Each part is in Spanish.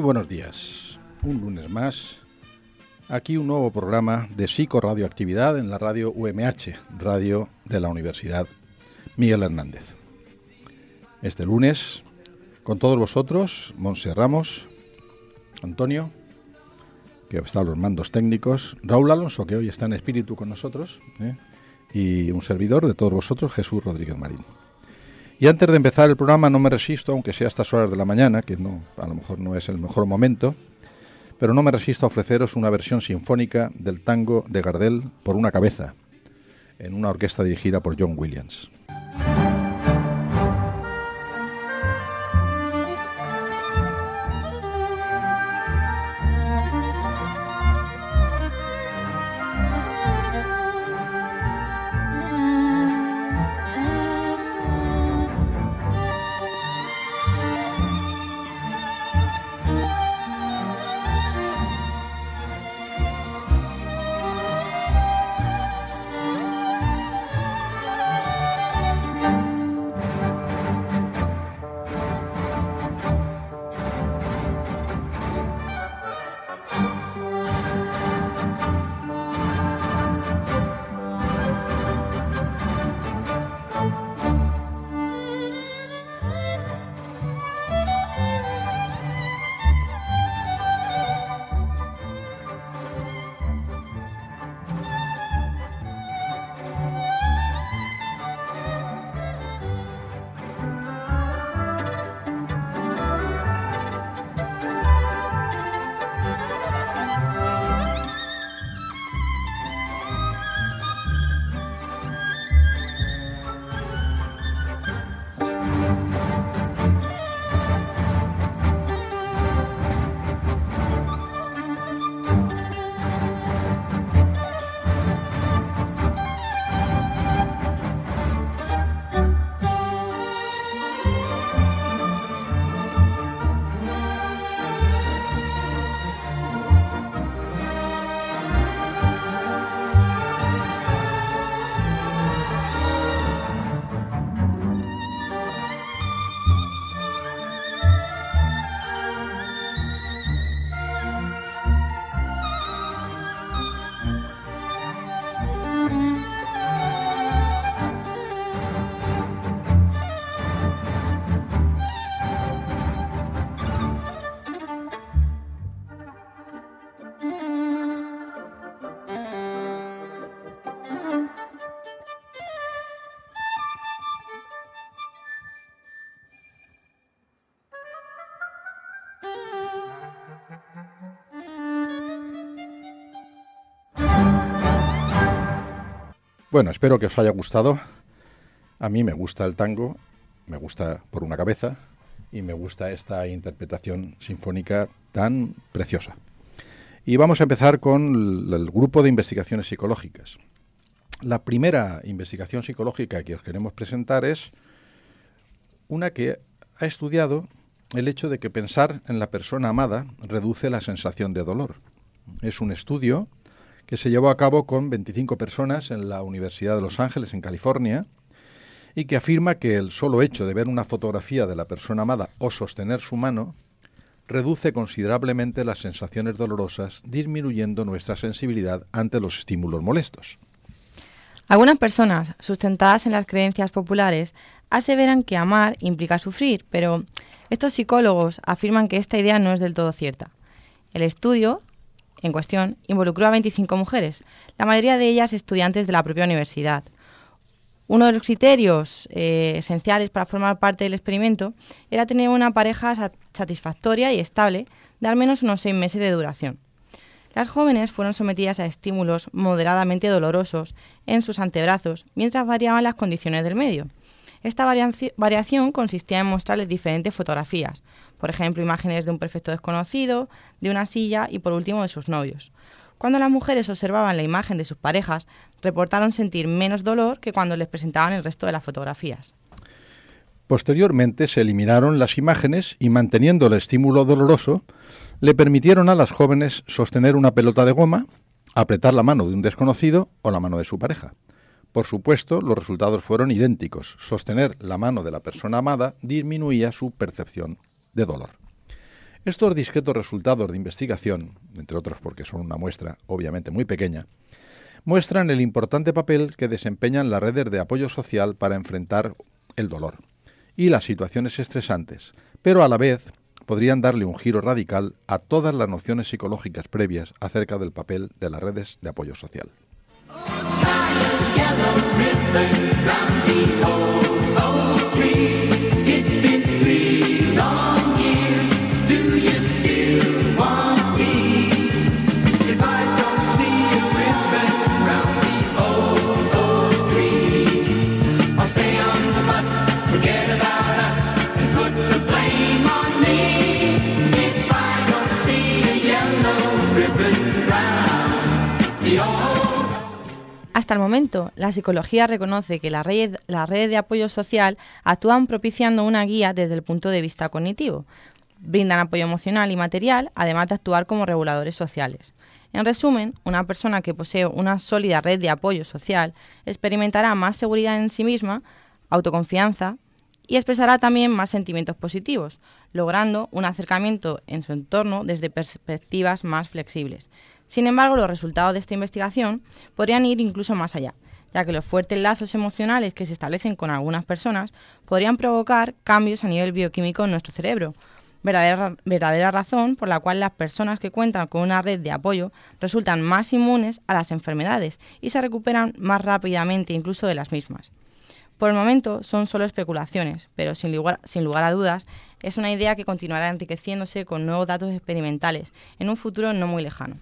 buenos días. Un lunes más. Aquí un nuevo programa de psicoradioactividad en la radio UMH, radio de la Universidad Miguel Hernández. Este lunes, con todos vosotros, Montse Ramos, Antonio, que está a los mandos técnicos, Raúl Alonso, que hoy está en espíritu con nosotros, y un servidor de todos vosotros, Jesús Rodríguez Marín. Y antes de empezar el programa no me resisto, aunque sea a estas horas de la mañana, que no, a lo mejor no es el mejor momento, pero no me resisto a ofreceros una versión sinfónica del tango de Gardel, Por una cabeza, en una orquesta dirigida por John Williams. Bueno, espero que os haya gustado. A mí me gusta el tango, me gusta Por una cabeza y me gusta esta interpretación sinfónica tan preciosa. Y vamos a empezar con el grupo de investigaciones psicológicas. La primera investigación psicológica que os queremos presentar es una que ha estudiado el hecho de que pensar en la persona amada reduce la sensación de dolor. Es un estudio que se llevó a cabo con 25 personas en la Universidad de Los Ángeles, en California, y que afirma que el solo hecho de ver una fotografía de la persona amada o sostener su mano reduce considerablemente las sensaciones dolorosas, disminuyendo nuestra sensibilidad ante los estímulos molestos. Algunas personas, sustentadas en las creencias populares, aseveran que amar implica sufrir, pero estos psicólogos afirman que esta idea no es del todo cierta. El estudio en cuestión involucró a 25 mujeres, la mayoría de ellas estudiantes de la propia universidad. Uno de los criterios esenciales para formar parte del experimento era tener una pareja satisfactoria y estable de al menos unos 6 meses de duración. Las jóvenes fueron sometidas a estímulos moderadamente dolorosos en sus antebrazos, mientras variaban las condiciones del medio. Esta variación consistía en mostrarles diferentes fotografías, por ejemplo, imágenes de un perfecto desconocido, de una silla y, por último, de sus novios. Cuando las mujeres observaban la imagen de sus parejas, reportaron sentir menos dolor que cuando les presentaban el resto de las fotografías. Posteriormente se eliminaron las imágenes y, manteniendo el estímulo doloroso, le permitieron a las jóvenes sostener una pelota de goma, apretar la mano de un desconocido o la mano de su pareja. Por supuesto, los resultados fueron idénticos. Sostener la mano de la persona amada disminuía su percepción de dolor. Estos discretos resultados de investigación, entre otros porque son una muestra obviamente muy pequeña, muestran el importante papel que desempeñan las redes de apoyo social para enfrentar el dolor y las situaciones estresantes, pero a la vez podrían darle un giro radical a todas las nociones psicológicas previas acerca del papel de las redes de apoyo social. Hasta el momento, la psicología reconoce que las redes de apoyo social actúan propiciando una guía desde el punto de vista cognitivo, brindan apoyo emocional y material, además de actuar como reguladores sociales. En resumen, una persona que posee una sólida red de apoyo social experimentará más seguridad en sí misma, autoconfianza y expresará también más sentimientos positivos, logrando un acercamiento en su entorno desde perspectivas más flexibles. Sin embargo, los resultados de esta investigación podrían ir incluso más allá, ya que los fuertes lazos emocionales que se establecen con algunas personas podrían provocar cambios a nivel bioquímico en nuestro cerebro, verdadera razón por la cual las personas que cuentan con una red de apoyo resultan más inmunes a las enfermedades y se recuperan más rápidamente incluso de las mismas. Por el momento son solo especulaciones, pero sin lugar a dudas es una idea que continuará enriqueciéndose con nuevos datos experimentales en un futuro no muy lejano.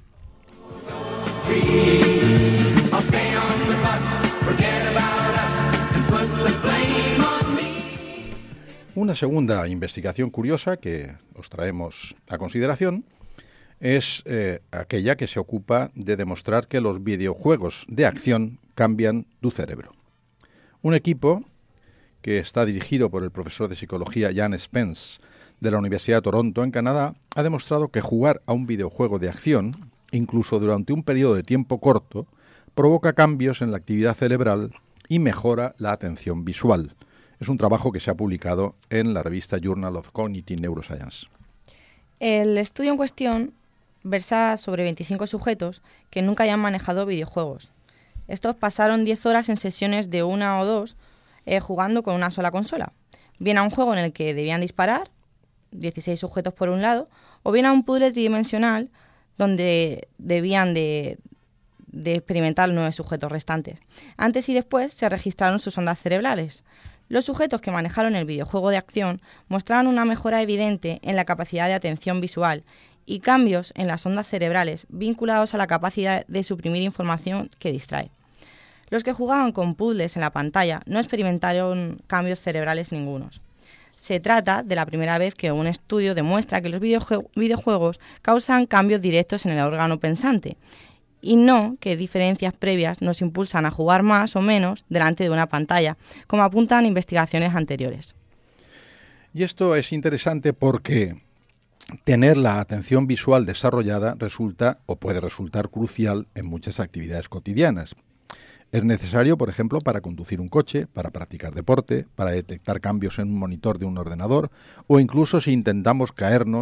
Una segunda investigación curiosa que os traemos a consideración es aquella que se ocupa de demostrar que los videojuegos de acción cambian tu cerebro. Un equipo que está dirigido por el profesor de psicología Jan Spence de la Universidad de Toronto en Canadá ha demostrado que jugar a un videojuego de acción, incluso durante un periodo de tiempo corto, provoca cambios en la actividad cerebral y mejora la atención visual. Es un trabajo que se ha publicado en la revista Journal of Cognitive Neuroscience. El estudio en cuestión versa sobre 25 sujetos que nunca hayan manejado videojuegos. Estos pasaron 10 horas en sesiones de 1 o 2 jugando con una sola consola. Bien a un juego en el que debían disparar, 16 sujetos por un lado, o bien a un puzzle tridimensional donde debían de experimentar 9 sujetos restantes. Antes y después se registraron sus ondas cerebrales. Los sujetos que manejaron el videojuego de acción mostraban una mejora evidente en la capacidad de atención visual y cambios en las ondas cerebrales vinculados a la capacidad de suprimir información que distrae. Los que jugaban con puzzles en la pantalla no experimentaron cambios cerebrales ningunos. Se trata de la primera vez que un estudio demuestra que los videojuegos causan cambios directos en el órgano pensante y no que diferencias previas nos impulsan a jugar más o menos delante de una pantalla, como apuntan investigaciones anteriores. Y esto es interesante porque tener la atención visual desarrollada resulta o puede resultar crucial en muchas actividades cotidianas. Es necesario, por ejemplo, para conducir un coche, para practicar deporte, para detectar cambios en un monitor de un ordenador o incluso si intentamos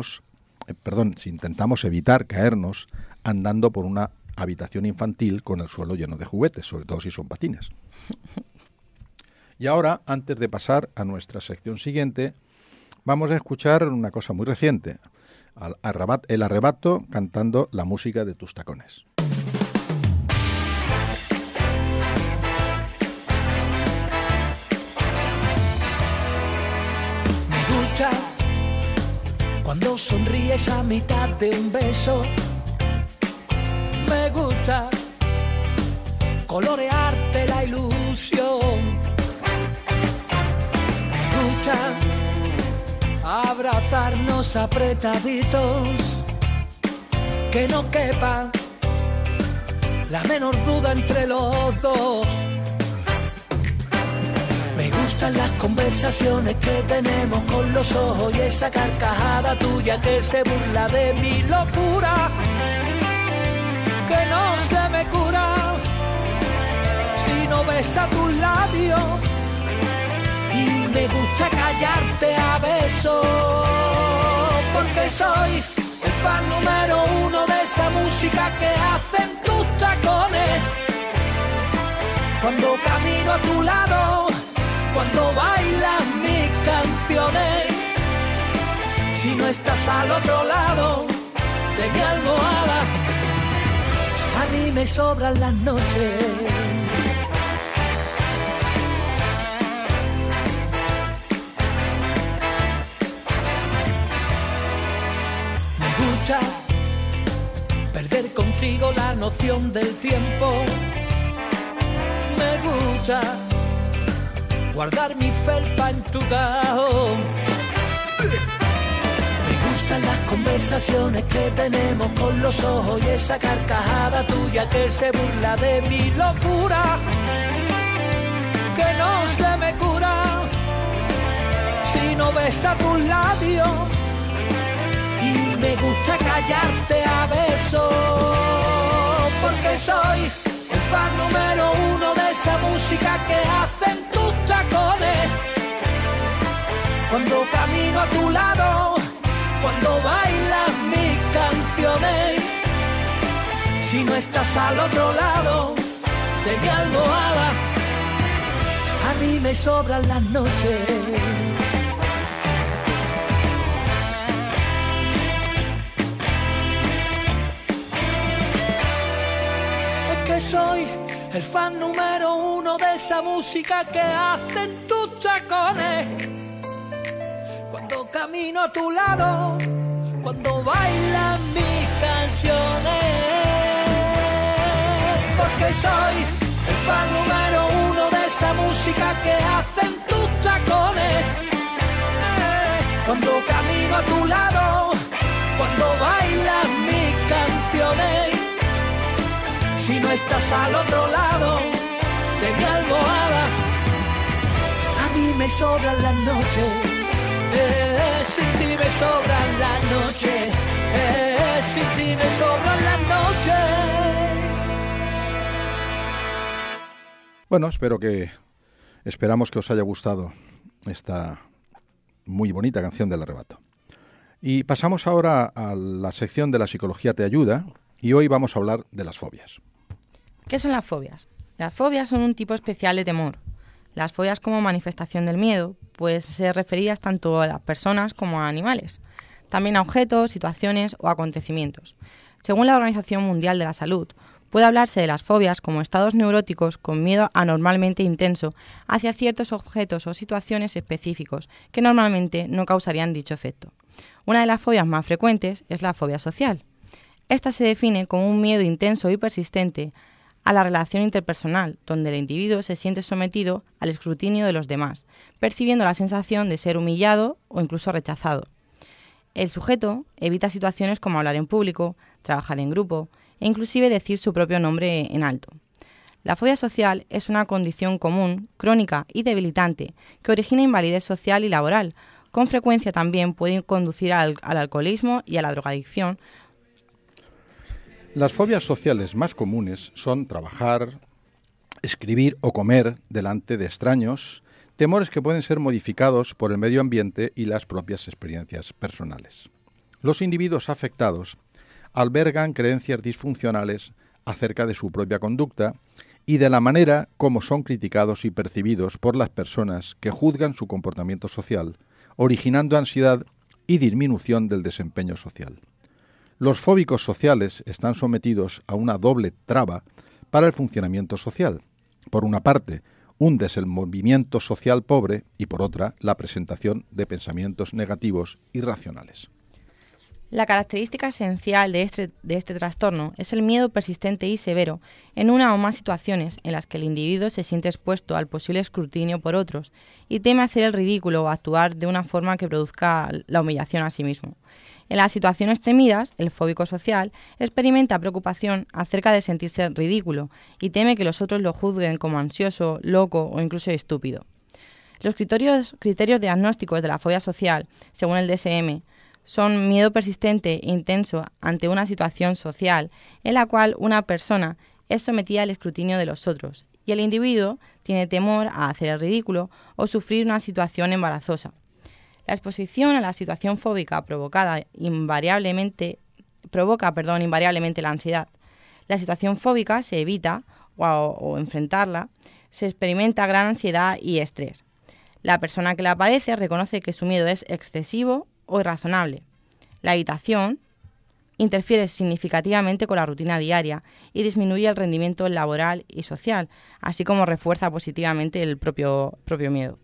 evitar caernos andando por una habitación infantil con el suelo lleno de juguetes, sobre todo si son patines. Y ahora, antes de pasar a nuestra sección siguiente, vamos a escuchar una cosa muy reciente, El Arrebato cantando La música de tus tacones. Me gusta cuando sonríes a mitad de un beso. Me gusta colorearte la ilusión. Me gusta abrazarnos apretaditos, que no quepa la menor duda entre los dos. Me gustan las conversaciones que tenemos con los ojos y esa carcajada tuya que se burla de mi locura, que no se me cura si no besa tus labios. Y me gusta callarte a besos porque soy el fan número uno de esa música que hacen tus tacones. Cuando camino a tu lado, cuando bailas mis canciones, si no estás al otro lado de mi almohada, a mí me sobran las noches. Me gusta perder contigo la noción del tiempo. Me gusta guardar mi felpa en tu cajón. Me gustan las conversaciones que tenemos con los ojos y esa carcajada tuya que se burla de mi locura, que no se me cura si no besa tus labios. Y me gusta callarte a besos, porque soy el fan número uno de esa música que hacen tus tacones. Cuando camino a tu lado, cuando bailas mis canciones, si no estás al otro lado de mi almohada, a mí me sobran las noches. Soy el fan número uno de esa música que hacen tus tacones. Cuando camino a tu lado, cuando bailan mis canciones, porque soy el fan número uno de esa música que hacen tus tacones. Cuando camino a tu lado, cuando bailan mis canciones, si no estás al otro lado de mi almohada, a mí me sobran las noches. Sin ti me sobran las noches. Sin ti me sobran las noches. Bueno, esperamos que os haya gustado esta muy bonita canción del Arrebato. Y pasamos ahora a la sección de la psicología te ayuda, y hoy vamos a hablar de las fobias. ¿Qué son las fobias? Las fobias son un tipo especial de temor. Las fobias como manifestación del miedo pueden ser referidas tanto a las personas como a animales, también a objetos, situaciones o acontecimientos. Según la Organización Mundial de la Salud, puede hablarse de las fobias como estados neuróticos con miedo anormalmente intenso hacia ciertos objetos o situaciones específicos que normalmente no causarían dicho efecto. Una de las fobias más frecuentes es la fobia social. Esta se define como un miedo intenso y persistente a la relación interpersonal, donde el individuo se siente sometido al escrutinio de los demás, percibiendo la sensación de ser humillado o incluso rechazado. El sujeto evita situaciones como hablar en público, trabajar en grupo e inclusive decir su propio nombre en alto. La fobia social es una condición común, crónica y debilitante que origina invalidez social y laboral. Con frecuencia también puede conducir al alcoholismo y a la drogadicción. Las fobias sociales más comunes son trabajar, escribir o comer delante de extraños, temores que pueden ser modificados por el medio ambiente y las propias experiencias personales. Los individuos afectados albergan creencias disfuncionales acerca de su propia conducta y de la manera como son criticados y percibidos por las personas que juzgan su comportamiento social, originando ansiedad y disminución del desempeño social. Los fóbicos sociales están sometidos a una doble traba para el funcionamiento social. Por una parte, un desenvolvimiento social pobre y por otra, la presentación de pensamientos negativos irracionales. La característica esencial de este trastorno es el miedo persistente y severo en una o más situaciones en las que el individuo se siente expuesto al posible escrutinio por otros y teme hacer el ridículo o actuar de una forma que produzca la humillación a sí mismo. En las situaciones temidas, el fóbico social experimenta preocupación acerca de sentirse ridículo y teme que los otros lo juzguen como ansioso, loco o incluso estúpido. Los criterios diagnósticos de la fobia social, según el DSM, son miedo persistente e intenso ante una situación social en la cual una persona es sometida al escrutinio de los otros y el individuo tiene temor a hacer el ridículo o sufrir una situación embarazosa. La exposición a la situación fóbica provoca invariablemente la ansiedad. La situación fóbica se evita o enfrentarla, se experimenta gran ansiedad y estrés. La persona que la padece reconoce que su miedo es excesivo o irrazonable. La evitación interfiere significativamente con la rutina diaria y disminuye el rendimiento laboral y social, así como refuerza positivamente el propio miedo.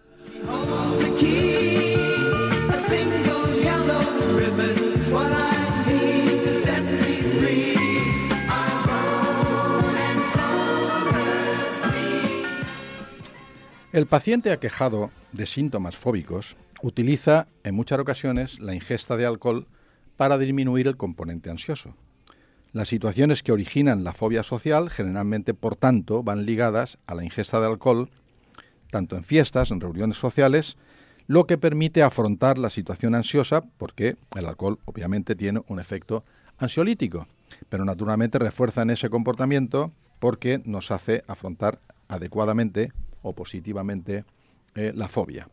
El paciente aquejado de síntomas fóbicos utiliza en muchas ocasiones la ingesta de alcohol para disminuir el componente ansioso. Las situaciones que originan la fobia social generalmente, por tanto, van ligadas a la ingesta de alcohol, tanto en fiestas, en reuniones sociales, lo que permite afrontar la situación ansiosa, porque el alcohol obviamente tiene un efecto ansiolítico, pero naturalmente refuerzan ese comportamiento porque nos hace afrontar adecuadamente o positivamente la fobia.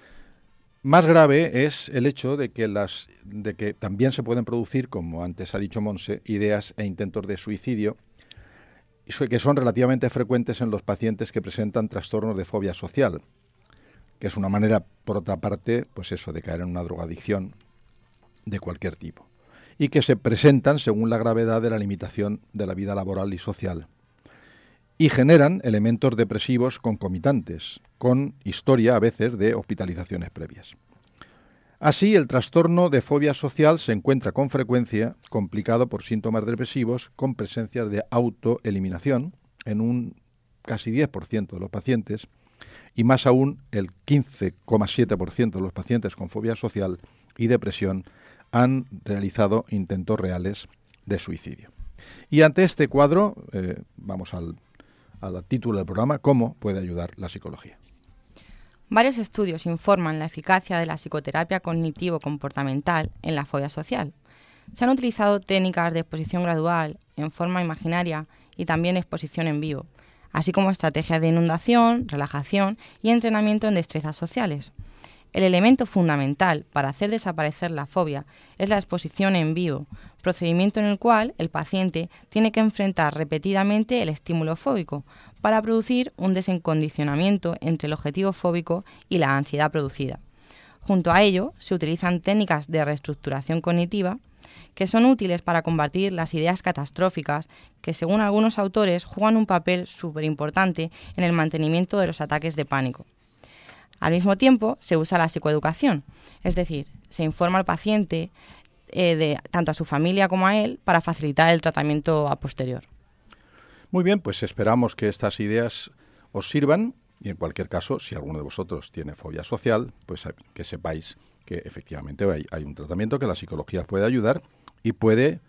Más grave es el hecho de que también se pueden producir, como antes ha dicho Monse, ideas e intentos de suicidio, que son relativamente frecuentes en los pacientes que presentan trastornos de fobia social, que es una manera, por otra parte, pues eso, de caer en una drogadicción de cualquier tipo, y que se presentan según la gravedad de la limitación de la vida laboral y social, y generan elementos depresivos concomitantes, con historia a veces de hospitalizaciones previas. Así, el trastorno de fobia social se encuentra con frecuencia complicado por síntomas depresivos con presencias de autoeliminación en un casi 10% de los pacientes, y más aún el 15,7% de los pacientes con fobia social y depresión han realizado intentos reales de suicidio. Y ante este cuadro, vamos al título del programa, ¿cómo puede ayudar la psicología? Varios estudios informan la eficacia de la psicoterapia cognitivo-comportamental en la fobia social. Se han utilizado técnicas de exposición gradual, en forma imaginaria y también exposición en vivo, así como estrategias de inundación, relajación y entrenamiento en destrezas sociales. El elemento fundamental para hacer desaparecer la fobia es la exposición en vivo, procedimiento en el cual el paciente tiene que enfrentar repetidamente el estímulo fóbico para producir un desencondicionamiento entre el objetivo fóbico y la ansiedad producida. Junto a ello, se utilizan técnicas de reestructuración cognitiva que son útiles para combatir las ideas catastróficas que, según algunos autores, juegan un papel súper importante en el mantenimiento de los ataques de pánico. Al mismo tiempo, se usa la psicoeducación, es decir, se informa al paciente, tanto a su familia como a él, para facilitar el tratamiento a posterior. Muy bien, pues esperamos que estas ideas os sirvan y en cualquier caso, si alguno de vosotros tiene fobia social, pues que sepáis que efectivamente hay un tratamiento que la psicología puede ayudar y puede,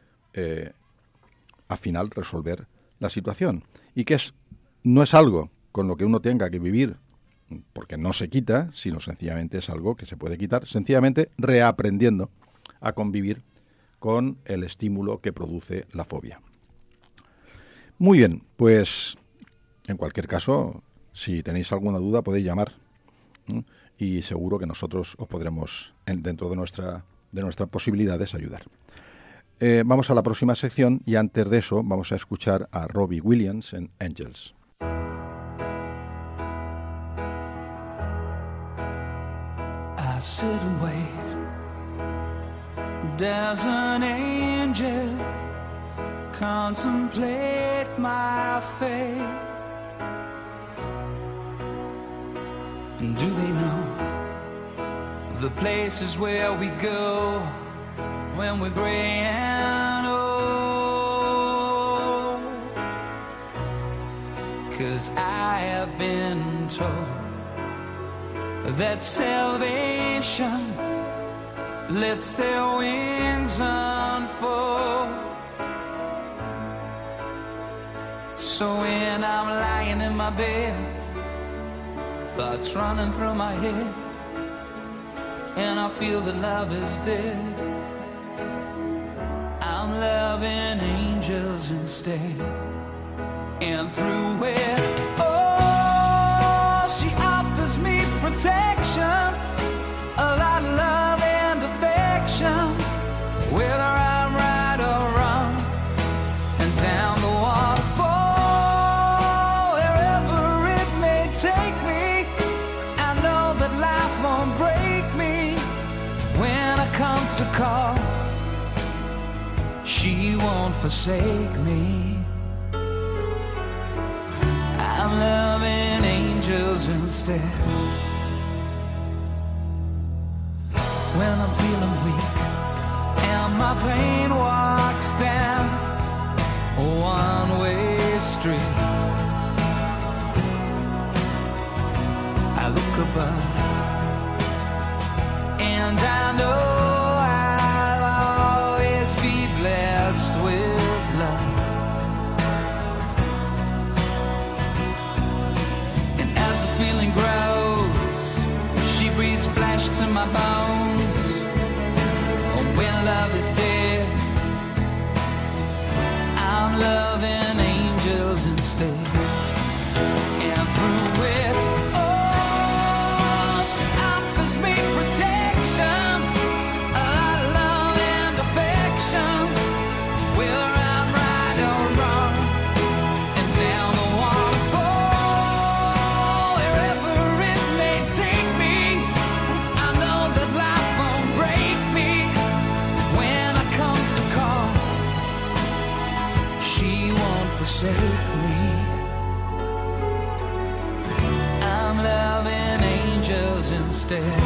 al final, resolver la situación. Y que no es algo con lo que uno tenga que vivir porque no se quita, sino sencillamente es algo que se puede quitar, sencillamente reaprendiendo a convivir con el estímulo que produce la fobia. Muy bien, pues en cualquier caso, si tenéis alguna duda podéis llamar y seguro que nosotros os podremos, dentro de nuestras posibilidades, ayudar. Vamos a la próxima sección y antes de eso vamos a escuchar a Robbie Williams en Angels. I sit and wait. There's an angel contemplate my fate. And do they know the places where we go when we're gray and old? 'Cause I have been told that salvation lets their wings unfold. So when I'm lying in my bed, thoughts running through my head, and I feel that love is dead, I'm loving angels instead. And through it, oh, she offers me protection, a life she won't forsake me. I'm loving angels instead. When I'm feeling weak and my pain walks down a one-way street, I look above and I know I'll always be blessed with love. And as the feeling grows, she breathes flesh to my bones. When love is dead, I'm loving angels instead. And through it, oh, she offers me protection, a lot of love and affection, whether I'm right or wrong, and down the waterfall, wherever it may take me, I know that life won't break me. When I come to call, she won't forsake me. I'm loving angels instead.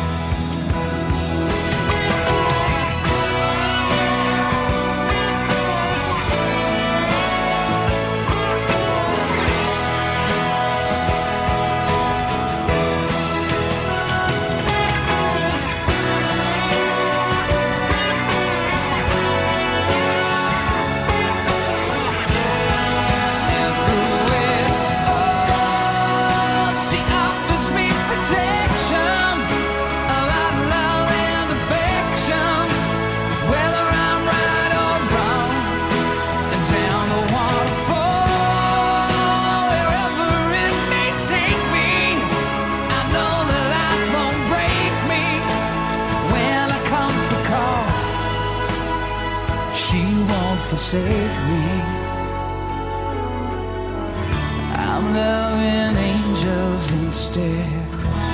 Forsake me. I'm loving angels instead.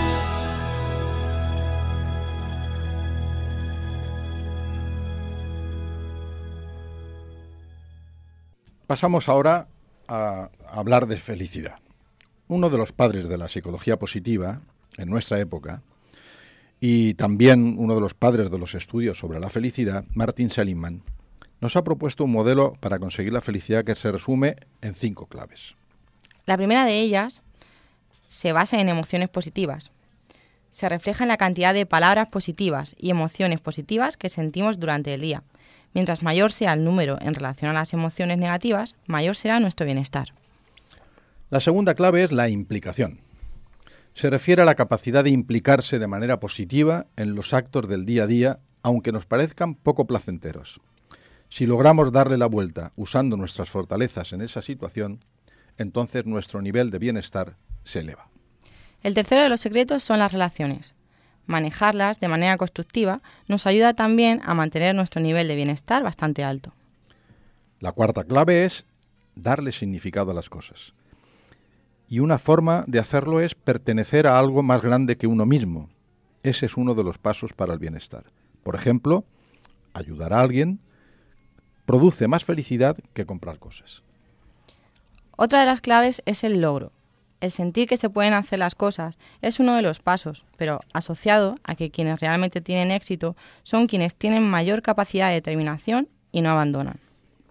Pasamos ahora a hablar de felicidad. Uno de los padres de la psicología positiva en nuestra época y también uno de los padres de los estudios sobre la felicidad, Martin Seligman, nos ha propuesto un modelo para conseguir la felicidad que se resume en 5 claves. La primera de ellas se basa en emociones positivas. Se refleja en la cantidad de palabras positivas y emociones positivas que sentimos durante el día. Mientras mayor sea el número en relación a las emociones negativas, mayor será nuestro bienestar. La segunda clave es la implicación. Se refiere a la capacidad de implicarse de manera positiva en los actos del día a día, aunque nos parezcan poco placenteros. Si logramos darle la vuelta usando nuestras fortalezas en esa situación, entonces nuestro nivel de bienestar se eleva. El tercero de los secretos son las relaciones. Manejarlas de manera constructiva nos ayuda también a mantener nuestro nivel de bienestar bastante alto. La cuarta clave es darle significado a las cosas. Y una forma de hacerlo es pertenecer a algo más grande que uno mismo. Ese es uno de los pasos para el bienestar. Por ejemplo, ayudar a alguien produce más felicidad que comprar cosas. Otra de las claves es el logro. El sentir que se pueden hacer las cosas es uno de los pasos, pero asociado a que quienes realmente tienen éxito son quienes tienen mayor capacidad de determinación y no abandonan.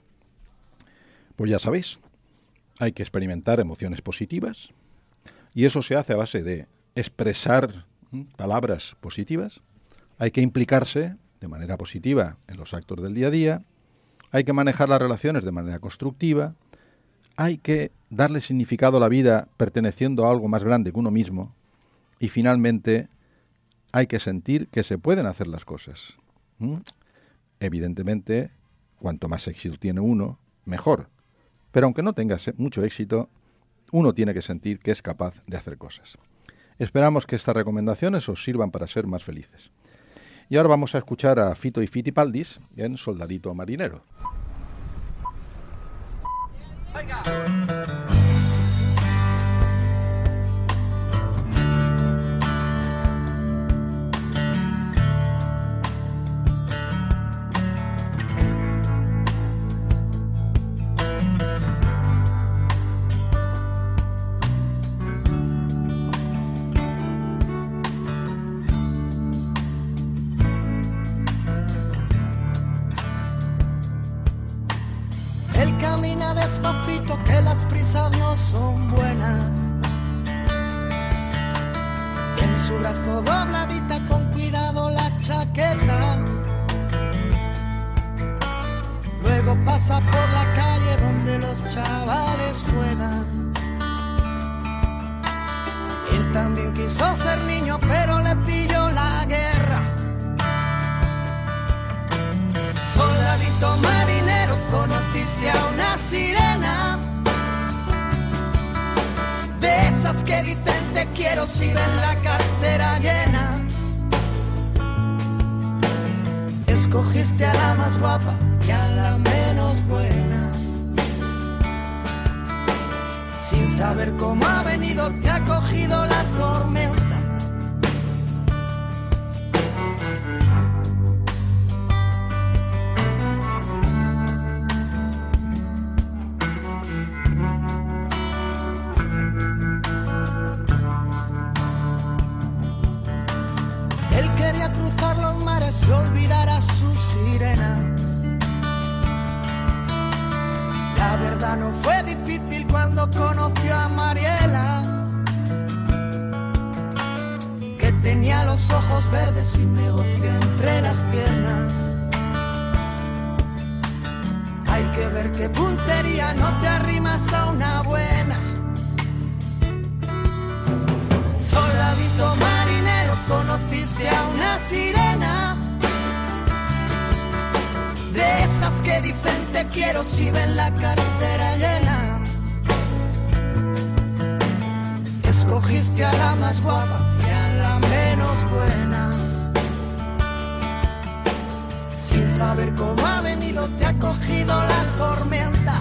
Pues ya sabéis, hay que experimentar emociones positivas y eso se hace a base de expresar palabras positivas. Hay que implicarse de manera positiva en los actos del día a día. Hay que manejar las relaciones de manera constructiva, hay que darle significado a la vida perteneciendo a algo más grande que uno mismo y finalmente hay que sentir que se pueden hacer las cosas. Evidentemente, cuanto más éxito tiene uno, mejor. Pero aunque no tenga mucho éxito, uno tiene que sentir que es capaz de hacer cosas. Esperamos que estas recomendaciones os sirvan para ser más felices. Y ahora vamos a escuchar a Fito y Fitipaldis en Soldadito Marinero. Venga. camina despacito, que las prisas no son buenas. En su brazo dobladita con cuidado la chaqueta. Luego pasa por la calle donde los chavales juegan. Él también quiso ser niño, pero le pilló la guerra. Soldadito marinero, conociste a una sirena, de esas que dicen te quiero si ven la cartera llena. Escogiste a la más guapa y a la menos buena. Sin saber cómo ha venido, te ha cogido la tormenta. Él quería cruzar los mares y olvidar a su sirena. La verdad no fue difícil cuando conoció a Mariela, que tenía los ojos verdes y un negocio entre las piernas. Hay que ver qué puntería, no te arrimas a una buena. Soldadito marinero, conociste a una sirena, de esas que dicen te quiero si ven la cartera llena. Escogiste a la más guapa y a la menos buena. Sin saber cómo ha venido, te ha cogido la tormenta.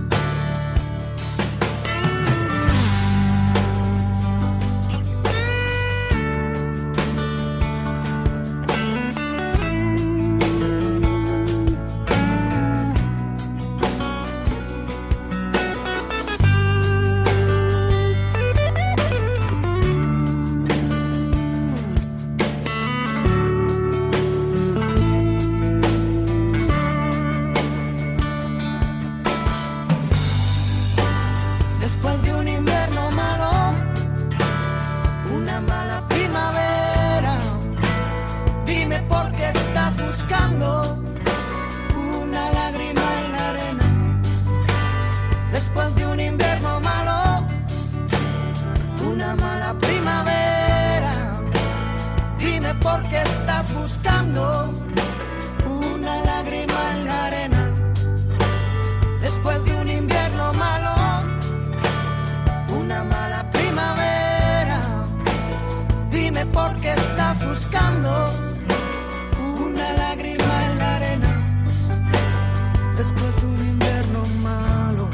Después de un invierno malo, una mala primavera, dime por qué estás buscando una lágrima en la arena. Después de un invierno malo, una mala primavera, dime por qué estás buscando una lágrima en la arena. Después de un invierno malo, una mala primavera, dime por qué estás buscando una lágrima en la arena. Después de un invierno malo.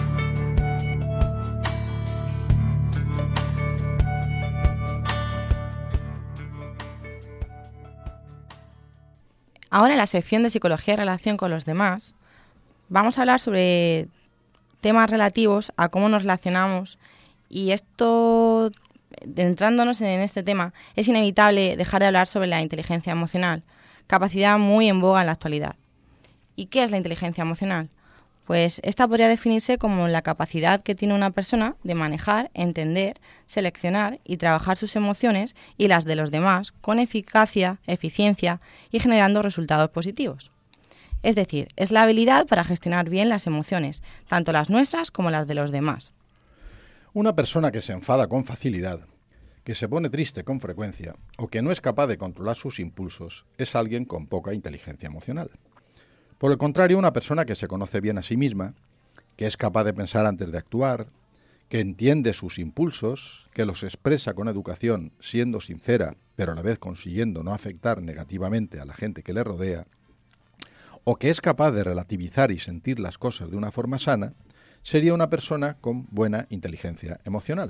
Ahora en la sección de Psicología y Relación con los demás, vamos a hablar sobre temas relativos a cómo nos relacionamos, y esto, centrándonos en este tema, es inevitable dejar de hablar sobre la inteligencia emocional, capacidad muy en boga en la actualidad. ¿Y qué es la inteligencia emocional? Pues esta podría definirse como la capacidad que tiene una persona de manejar, entender, seleccionar y trabajar sus emociones y las de los demás con eficacia, eficiencia y generando resultados positivos. Es decir, es la habilidad para gestionar bien las emociones, tanto las nuestras como las de los demás. Una persona que se enfada con facilidad, que se pone triste con frecuencia o que no es capaz de controlar sus impulsos es alguien con poca inteligencia emocional. Por el contrario, una persona que se conoce bien a sí misma, que es capaz de pensar antes de actuar, que entiende sus impulsos, que los expresa con educación, siendo sincera, pero a la vez consiguiendo no afectar negativamente a la gente que le rodea, o que es capaz de relativizar y sentir las cosas de una forma sana, sería una persona con buena inteligencia emocional.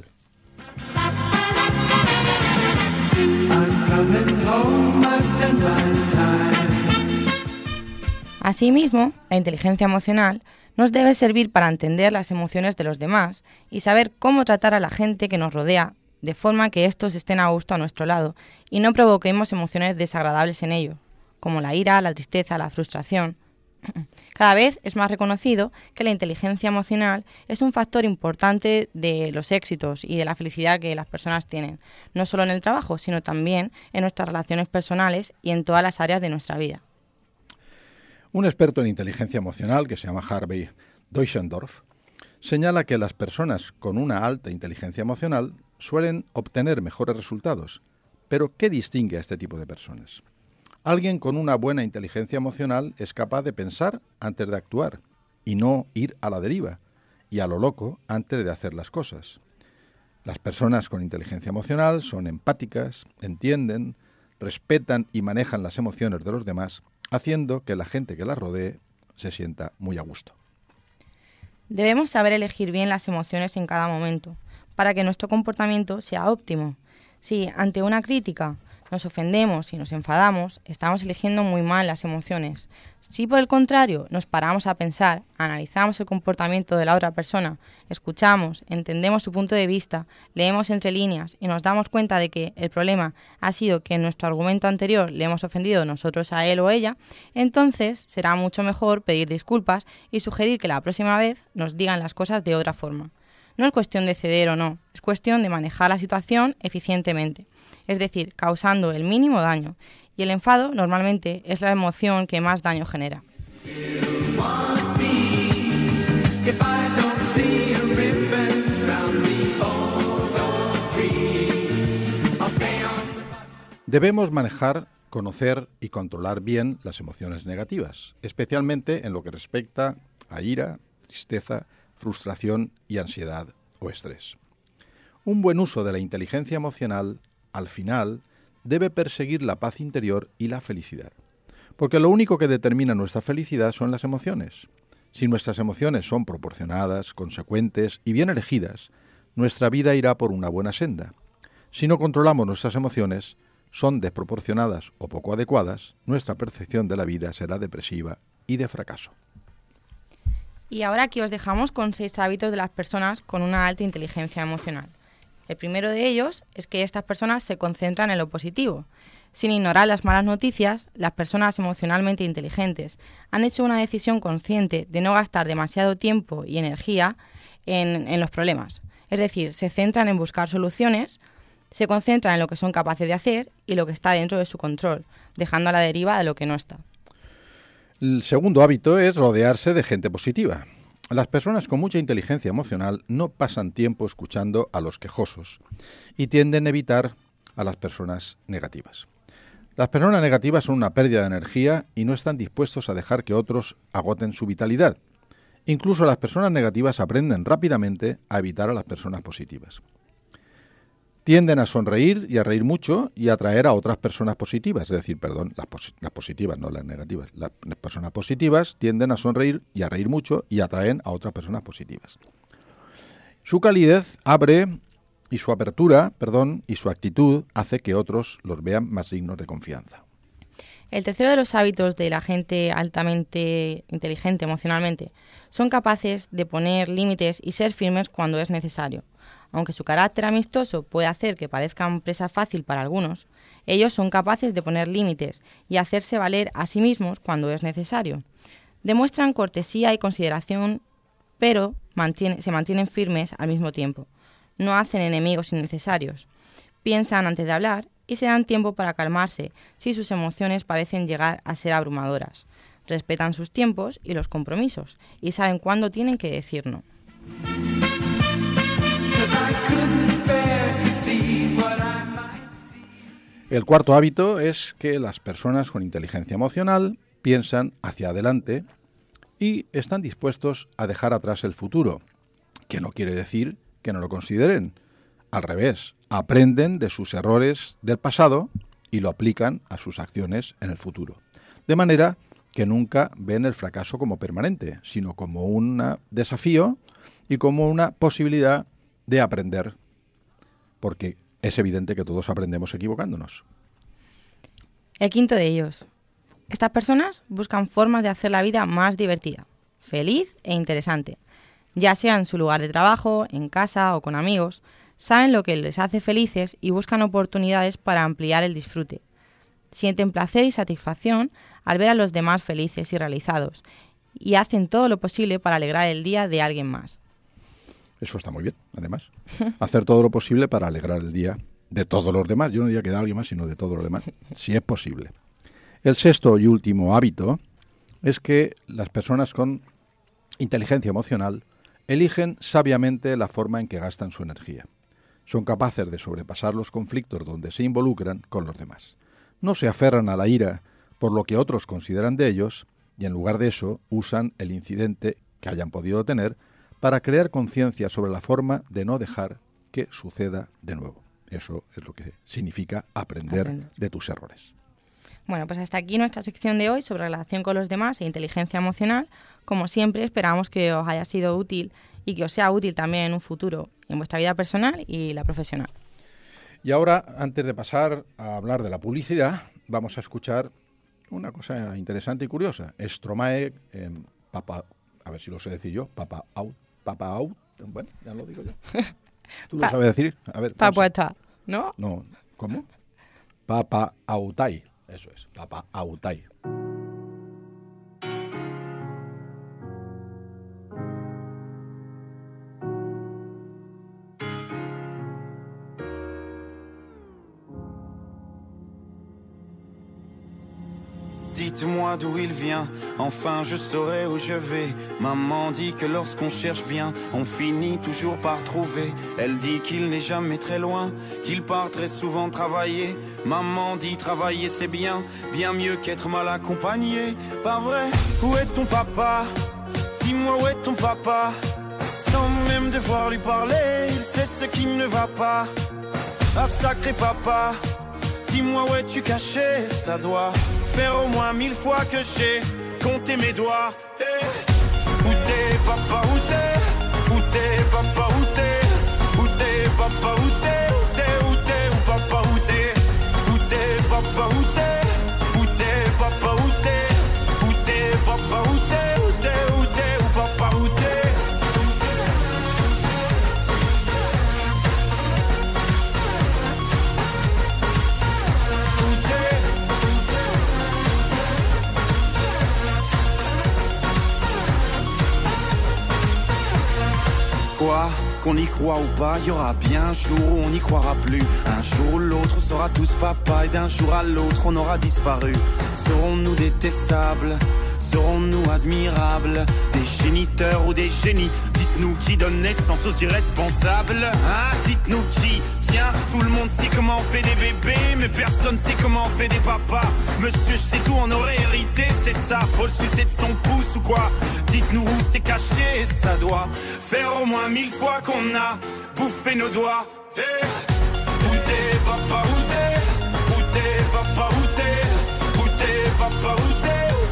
Asimismo, la inteligencia emocional nos debe servir para entender las emociones de los demás y saber cómo tratar a la gente que nos rodea, de forma que éstos estén a gusto a nuestro lado y no provoquemos emociones desagradables en ellos, como la ira, la tristeza, la frustración. Cada vez es más reconocido que la inteligencia emocional es un factor importante de los éxitos y de la felicidad que las personas tienen, no solo en el trabajo, sino también en nuestras relaciones personales y en todas las áreas de nuestra vida. Un experto en inteligencia emocional, que se llama Harvey Deutschendorf, señala que las personas con una alta inteligencia emocional suelen obtener mejores resultados. Pero, ¿qué distingue a este tipo de personas? Alguien con una buena inteligencia emocional es capaz de pensar antes de actuar y no ir a la deriva y a lo loco antes de hacer las cosas. Las personas con inteligencia emocional son empáticas, entienden, respetan y manejan las emociones de los demás, haciendo que la gente que las rodee se sienta muy a gusto. Debemos saber elegir bien las emociones en cada momento, para que nuestro comportamiento sea óptimo. Si ante una crítica nos ofendemos y nos enfadamos, estamos eligiendo muy mal las emociones. Si por el contrario nos paramos a pensar, analizamos el comportamiento de la otra persona, escuchamos, entendemos su punto de vista, leemos entre líneas y nos damos cuenta de que el problema ha sido que en nuestro argumento anterior le hemos ofendido nosotros a él o ella, entonces será mucho mejor pedir disculpas y sugerir que la próxima vez nos digan las cosas de otra forma. No es cuestión de ceder o no, es cuestión de manejar la situación eficientemente, es decir, causando el mínimo daño. Y el enfado normalmente es la emoción que más daño genera. Debemos manejar, conocer y controlar bien las emociones negativas, especialmente en lo que respecta a ira, tristeza, frustración y ansiedad o estrés. Un buen uso de la inteligencia emocional, al final, debe perseguir la paz interior y la felicidad. Porque lo único que determina nuestra felicidad son las emociones. Si nuestras emociones son proporcionadas, consecuentes y bien elegidas, nuestra vida irá por una buena senda. Si no controlamos nuestras emociones, son desproporcionadas o poco adecuadas, nuestra percepción de la vida será depresiva y de fracaso. Y ahora aquí os dejamos con 6 hábitos de las personas con una alta inteligencia emocional. El primero de ellos es que estas personas se concentran en lo positivo. Sin ignorar las malas noticias, las personas emocionalmente inteligentes han hecho una decisión consciente de no gastar demasiado tiempo y energía en los problemas. Es decir, se centran en buscar soluciones, se concentran en lo que son capaces de hacer y lo que está dentro de su control, dejando a la deriva de lo que no está. El segundo hábito es rodearse de gente positiva. Las personas con mucha inteligencia emocional no pasan tiempo escuchando a los quejosos y tienden a evitar a las personas negativas. Las personas negativas son una pérdida de energía y no están dispuestos a dejar que otros agoten su vitalidad. Incluso las personas negativas aprenden rápidamente a evitar a las personas positivas. Tienden a sonreír y a reír mucho y a atraer a otras personas positivas, es decir, las positivas, no las negativas. Las personas positivas tienden a sonreír y a reír mucho y atraen a otras personas positivas. Su calidez y su apertura, y su actitud hace que otros los vean más dignos de confianza. El tercero de los hábitos de la gente altamente inteligente emocionalmente son capaces de poner límites y ser firmes cuando es necesario. Aunque su carácter amistoso puede hacer que parezcan presa fácil para algunos, ellos son capaces de poner límites y hacerse valer a sí mismos cuando es necesario. Demuestran cortesía y consideración, pero se mantienen firmes al mismo tiempo. No hacen enemigos innecesarios. Piensan antes de hablar y se dan tiempo para calmarse si sus emociones parecen llegar a ser abrumadoras. Respetan sus tiempos y los compromisos y saben cuándo tienen que decir no. El cuarto hábito es que las personas con inteligencia emocional piensan hacia adelante y están dispuestos a dejar atrás el futuro, que no quiere decir que no lo consideren. Al revés, aprenden de sus errores del pasado y lo aplican a sus acciones en el futuro. De manera que nunca ven el fracaso como permanente, sino como un desafío y como una posibilidad de aprender, porque es evidente que todos aprendemos equivocándonos. El quinto de ellos. Estas personas buscan formas de hacer la vida más divertida, feliz e interesante. Ya sea en su lugar de trabajo, en casa o con amigos, saben lo que les hace felices y buscan oportunidades para ampliar el disfrute. Sienten placer y satisfacción al ver a los demás felices y realizados, y hacen todo lo posible para alegrar el día de alguien más. Eso está muy bien, además. Hacer todo lo posible para alegrar el día de todos los demás. Yo no diría que de alguien más, sino de todos los demás, si es posible. El sexto y último hábito es que las personas con inteligencia emocional eligen sabiamente la forma en que gastan su energía. Son capaces de sobrepasar los conflictos donde se involucran con los demás. No se aferran a la ira por lo que otros consideran de ellos y en lugar de eso usan el incidente que hayan podido tener para crear conciencia sobre la forma de no dejar que suceda de nuevo. Eso es lo que significa aprender de tus errores. Bueno, pues hasta aquí nuestra sección de hoy sobre relación con los demás e inteligencia emocional. Como siempre, esperamos que os haya sido útil y que os sea útil también en un futuro, en vuestra vida personal y la profesional. Y ahora, antes de pasar a hablar de la publicidad, vamos a escuchar una cosa interesante y curiosa. Stromae, Papa, a ver si lo sé decir yo, Papa Out, bueno, ya lo digo yo. ¿Tú lo sabes decir? A ver. Papa, ¿no? No, ¿cómo? Papa Autai, eso es, Papa Autai. Dites-moi d'où il vient, enfin je saurai où je vais. Maman dit que lorsqu'on cherche bien, on finit toujours par trouver. Elle dit qu'il n'est jamais très loin, qu'il part très souvent travailler. Maman dit travailler c'est bien, bien mieux qu'être mal accompagné. Pas vrai? Où est ton papa? Dis-moi où est ton papa? Sans même devoir lui parler, il sait ce qui ne va pas. Ah sacré papa, dis-moi où es-tu caché? Ça doit faire au moins 1000 fois que j'ai compté mes doigts. Hey. Où t'es papa, où t'es? Où t'es papa, où t'es? Où t'es papa, où t'es? Où t'es, où t'es, où papa, où t'es? Où t'es papa, où t'es? Où t'es papa, où t'es? Où t'es papa, où t'es? Où t'es, où t'es, où papa, où t'es? Quoi, qu'on y croit ou pas, y aura bien un jour où on n'y croira plus. Un jour ou l'autre, on sera tous papa et d'un jour à l'autre, on aura disparu. Serons-nous détestables? Serons-nous admirables? Des géniteurs ou des génies? Dites-nous qui donne naissance aux irresponsables, hein? Dites-nous qui? Tiens, tout le monde sait comment on fait des bébés, mais personne sait comment on fait des papas. Monsieur, je sais tout, on aurait hérité, c'est ça. Faut le sucer de son pouce ou quoi? Dites-nous où c'est caché, ça doit faire au moins 1000 fois qu'on a bouffé nos doigts. Hey. Où t'es papa, où t'es? Où t'es papa, où t'es? Où t'es papa, où t'es?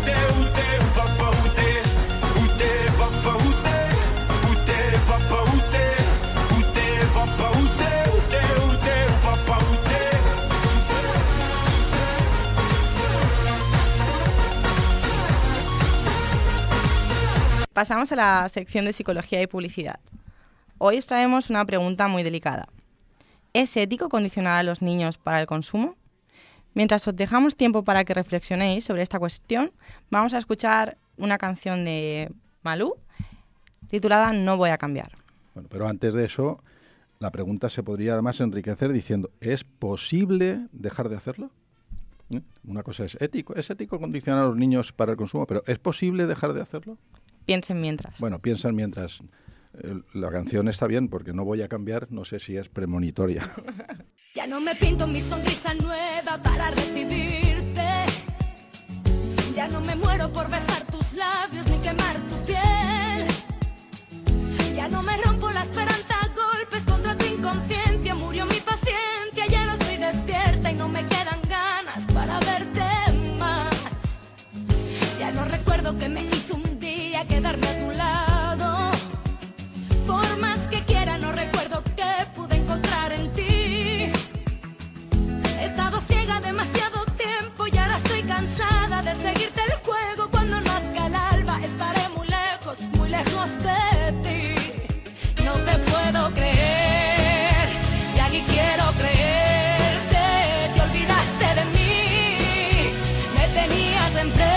Pasamos a la sección de psicología y publicidad. Hoy os traemos una pregunta muy delicada. ¿Es ético condicionar a los niños para el consumo? Mientras os dejamos tiempo para que reflexionéis sobre esta cuestión, vamos a escuchar una canción de Malú titulada No voy a cambiar. Bueno, pero antes de eso, la pregunta se podría además enriquecer diciendo, ¿es posible dejar de hacerlo? Una cosa es ético condicionar a los niños para el consumo, pero ¿es posible dejar de hacerlo? Piensen mientras. Bueno, piensan mientras. La canción está bien porque No voy a cambiar, no sé si es premonitoria. Ya no me pinto mi sonrisa nueva para recibirte. Ya no me muero por besar tus labios ni quemar tu piel. Ya no me rompo la esperanza a golpes contra tu inconsciencia. Murió mi paciencia, ya no estoy despierta y no me quedan ganas para verte más. Ya no recuerdo que me hizo un día quedarme a tu lado. Por más que quiera no recuerdo qué pude encontrar en ti. He estado ciega demasiado tiempo y ahora estoy cansada de seguirte el juego. Cuando nazca el alba estaré muy lejos de ti. No te puedo creer, ya ni quiero creerte. Te olvidaste de mí, me tenías enfrente.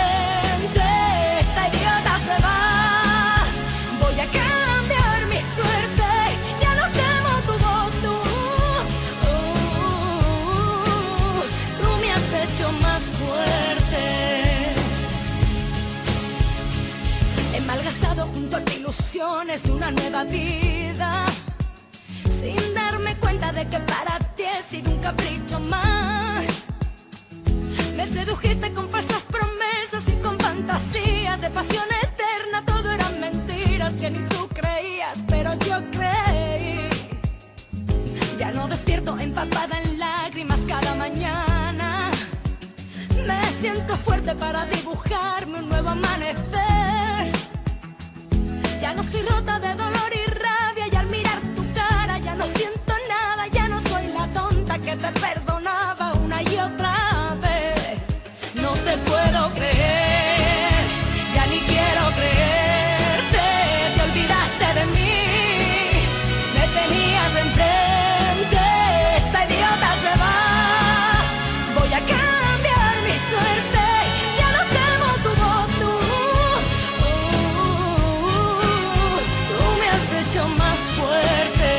buscándote ilusiones de una nueva vida, sin darme cuenta de que para ti he sido un capricho más. Me sedujiste con falsas promesas y con fantasías de pasión eterna. Todo eran mentiras que ni tú creías, pero yo creí. Ya no despierto empapada en lágrimas cada mañana. Me siento fuerte para dibujarme un nuevo amanecer. Ya no estoy rota de dolor y rabia, y al mirar tu cara ya no siento nada. Ya no soy la tonta que te perdonaba una y otra vez. No te puedo creer, ya ni quiero creerte. Te olvidaste de mí, me tenías enfrente. Esta idiota se va, voy a cambiar mi suerte. Ya no temo tu voz, tú me has hecho más fuerte.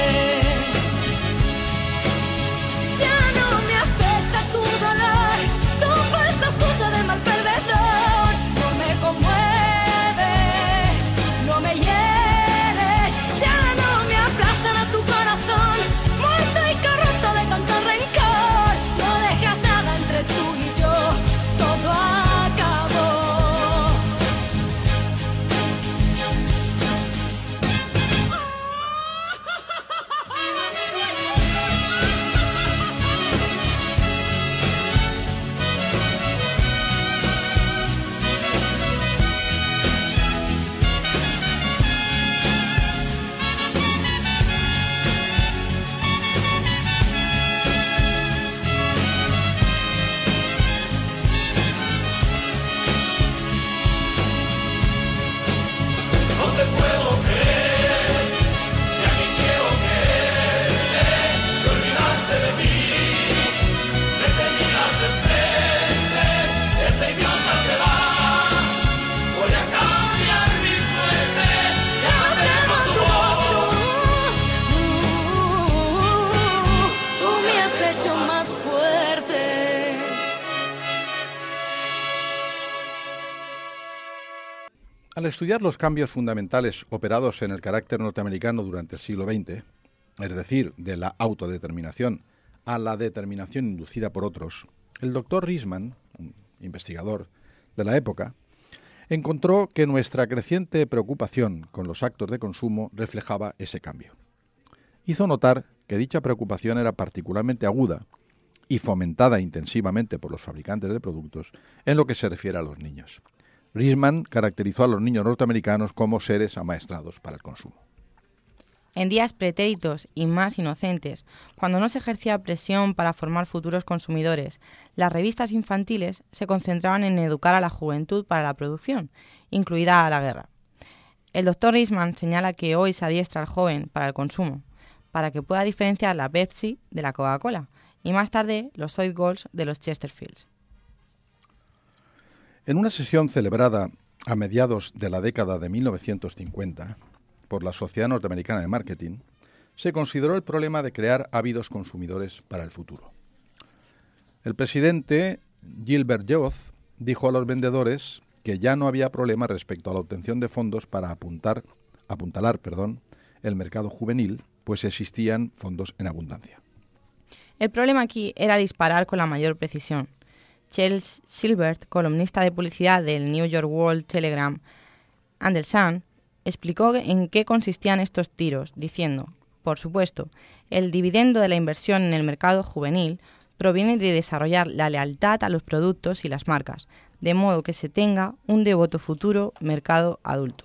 Ya no me afecta tu dolor, tu falsa excusa de mal perdedor. No me conmueves, no me hieres. Ya no me aplastan a tu corazón, muerto y corrupto de tanto rencor. No dejas nada entre tú y yo, todo acabó. Tú me has hecho más fuerte. Al estudiar los cambios fundamentales operados en el carácter norteamericano durante el siglo XX, es decir, de la autodeterminación a la determinación inducida por otros, el doctor Reisman, un investigador de la época, encontró que nuestra creciente preocupación con los actos de consumo reflejaba ese cambio. Hizo notar que dicha preocupación era particularmente aguda y fomentada intensivamente por los fabricantes de productos en lo que se refiere a los niños. Reisman caracterizó a los niños norteamericanos como seres amaestrados para el consumo. En días pretéritos y más inocentes, cuando no se ejercía presión para formar futuros consumidores, las revistas infantiles se concentraban en educar a la juventud para la producción, incluida a la guerra. El doctor Reisman señala que hoy se adiestra al joven para el consumo, para que pueda diferenciar la Pepsi de la Coca-Cola y más tarde los Soy Golds de los Chesterfields. En una sesión celebrada a mediados de la década de 1950 por la Sociedad Norteamericana de Marketing, se consideró el problema de crear ávidos consumidores para el futuro. El presidente Gilbert Yost dijo a los vendedores que ya no había problema respecto a la obtención de fondos para apuntalar el mercado juvenil, pues existían fondos en abundancia. El problema aquí era disparar con la mayor precisión. Charles Silbert, columnista de publicidad del New York World Telegram and the Sun, explicó en qué consistían estos tiros, diciendo: por supuesto, el dividendo de la inversión en el mercado juvenil proviene de desarrollar la lealtad a los productos y las marcas, de modo que se tenga un devoto futuro mercado adulto.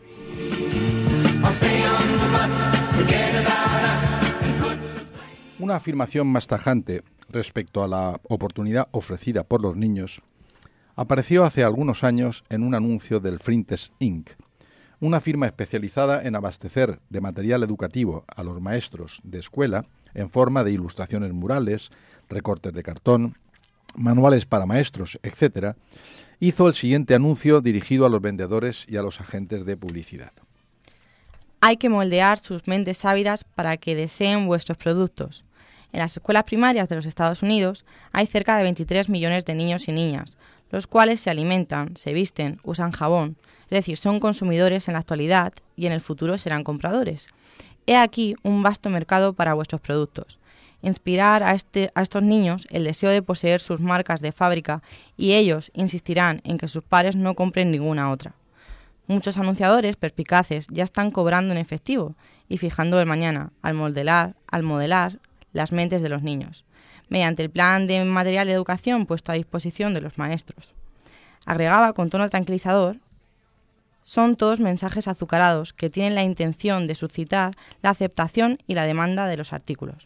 Una afirmación más tajante respecto a la oportunidad ofrecida por los niños apareció hace algunos años en un anuncio del Frintes Inc., una firma especializada en abastecer de material educativo a los maestros de escuela en forma de ilustraciones murales, recortes de cartón, manuales para maestros, etc., hizo el siguiente anuncio dirigido a los vendedores y a los agentes de publicidad. Hay que moldear sus mentes ávidas para que deseen vuestros productos. En las escuelas primarias de los Estados Unidos hay cerca de 23 millones de niños y niñas, los cuales se alimentan, se visten, usan jabón, es decir, son consumidores en la actualidad y en el futuro serán compradores. He aquí un vasto mercado para vuestros productos. Inspirar a estos niños el deseo de poseer sus marcas de fábrica y ellos insistirán en que sus padres no compren ninguna otra. Muchos anunciadores perspicaces ya están cobrando en efectivo y fijando el mañana al modelar las mentes de los niños, mediante el plan de material de educación puesto a disposición de los maestros. Agregaba con tono tranquilizador: son todos mensajes azucarados que tienen la intención de suscitar la aceptación y la demanda de los artículos.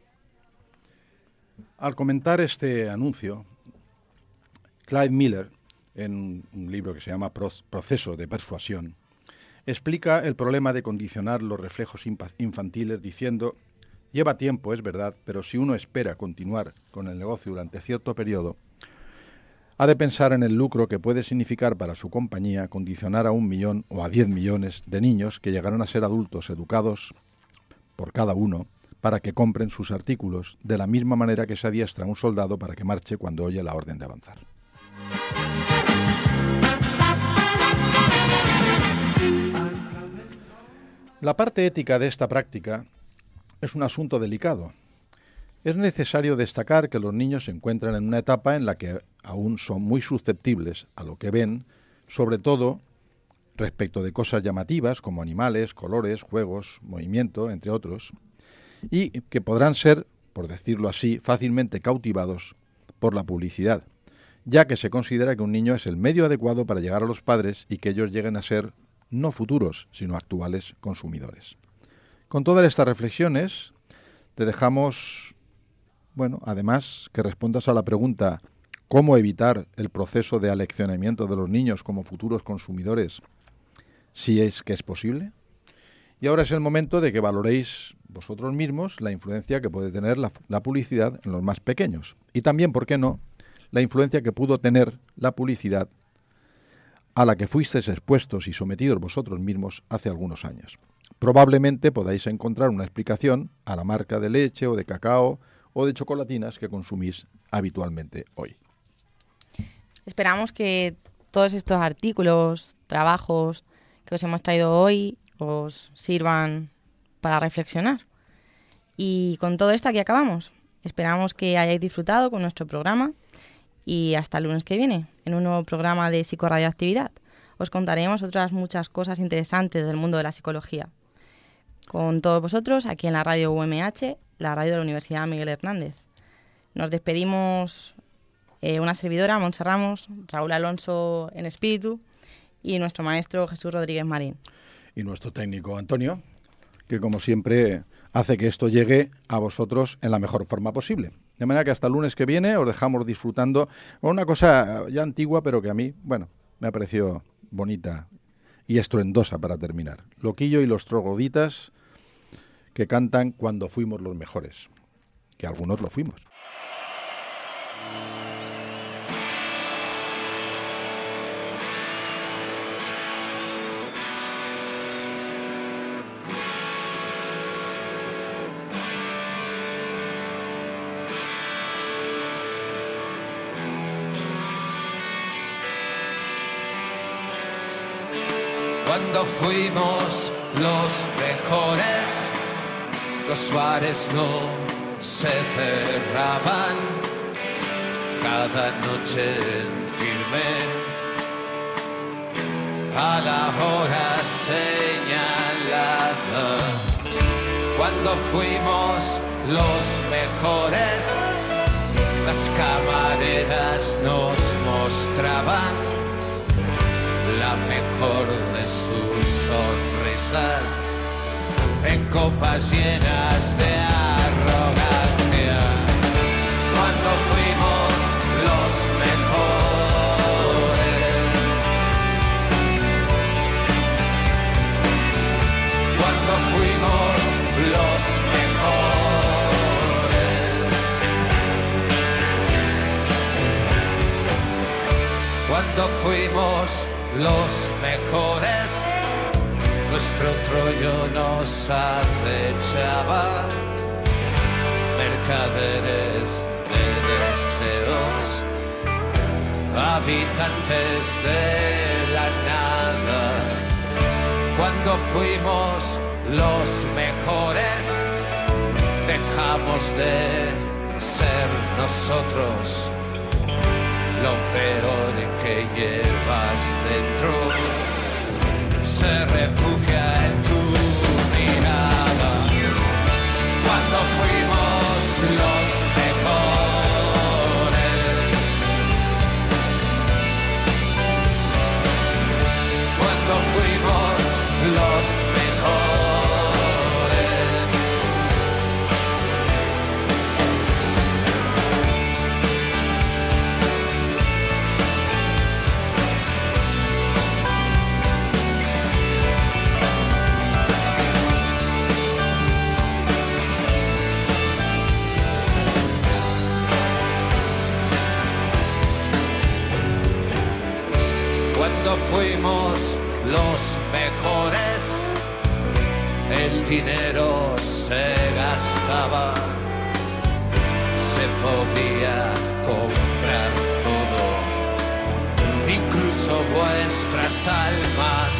Al comentar este anuncio, Clive Miller, en un libro que se llama Proceso de Persuasión, explica el problema de condicionar los reflejos infantiles diciendo: lleva tiempo, es verdad, pero si uno espera continuar con el negocio durante cierto periodo, ha de pensar en el lucro que puede significar para su compañía condicionar a 1 millón o a 10 millones de niños que llegarán a ser adultos educados por cada uno para que compren sus artículos, de la misma manera que se adiestra a un soldado para que marche cuando oye la orden de avanzar. La parte ética de esta práctica es un asunto delicado. Es necesario destacar que los niños se encuentran en una etapa en la que aún son muy susceptibles a lo que ven, sobre todo respecto de cosas llamativas como animales, colores, juegos, movimiento, entre otros, y que podrán ser, por decirlo así, fácilmente cautivados por la publicidad, ya que se considera que un niño es el medio adecuado para llegar a los padres y que ellos lleguen a ser no futuros, sino actuales consumidores. Con todas estas reflexiones, te dejamos, además, que respondas a la pregunta: ¿cómo evitar el proceso de aleccionamiento de los niños como futuros consumidores, si es que es posible? Y ahora es el momento de que valoréis vosotros mismos la influencia que puede tener la publicidad en los más pequeños. Y también, ¿por qué no?, la influencia que pudo tener la publicidad a la que fuisteis expuestos y sometidos vosotros mismos hace algunos años. Probablemente podáis encontrar una explicación a la marca de leche o de cacao o de chocolatinas que consumís habitualmente hoy. Esperamos que todos estos artículos, trabajos que os hemos traído hoy os sirvan para reflexionar. Y con todo esto aquí acabamos. Esperamos que hayáis disfrutado con nuestro programa y hasta el lunes que viene, en un nuevo programa de Psicorradioactividad. Os contaremos otras muchas cosas interesantes del mundo de la psicología. Con todos vosotros, aquí en la radio UMH, la radio de la Universidad Miguel Hernández. Nos despedimos una servidora, Montse Ramos, Raúl Alonso en espíritu y nuestro maestro Jesús Rodríguez Marín. Y nuestro técnico Antonio, que como siempre hace que esto llegue a vosotros en la mejor forma posible. De manera que hasta el lunes que viene os dejamos disfrutando con una cosa ya antigua, pero que a mí, me ha parecido bonita y estruendosa para terminar. Loquillo y los trogloditas, que cantan Cuando fuimos los mejores, que algunos lo fuimos. Cuando fuimos los mejores, los bares no se cerraban, cada noche en firme, a la hora señalada. Cuando fuimos los mejores, las camareras nos mostraban la mejor de sus sonrisas en copas llenas de arrogancia. Cuando fuimos los mejores, cuando fuimos los mejores, cuando fuimos los mejores, nuestro trollo nos acechaba, mercaderes de deseos, habitantes de la nada. Cuando fuimos los mejores, dejamos de ser nosotros. Lo peor que llevas dentro se refugia en tu mirada. Cuando fuimos los mejores, cuando fuimos los mejores. Cuando fuimos los mejores, el dinero se gastaba, se podía comprar todo, incluso vuestras almas.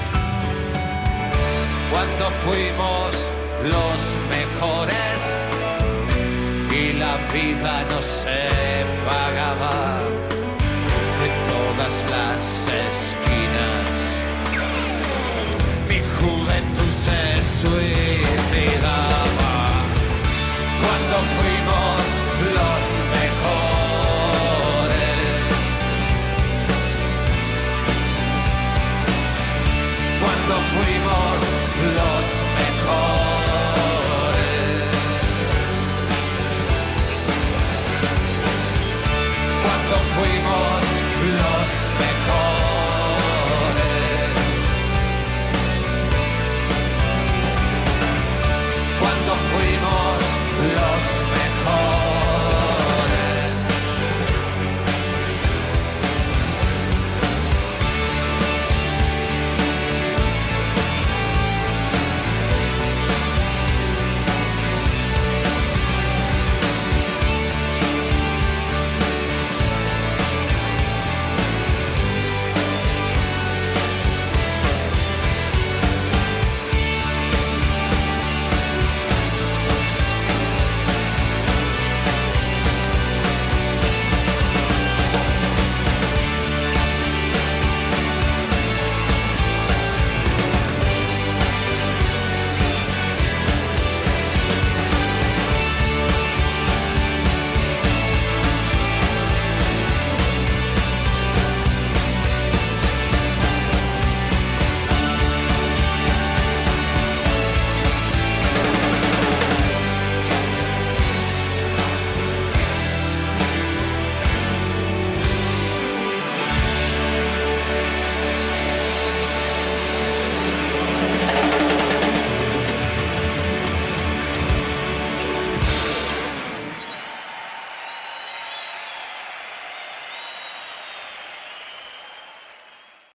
Cuando fuimos los mejores y la vida no se pagaba, en todas las esquinas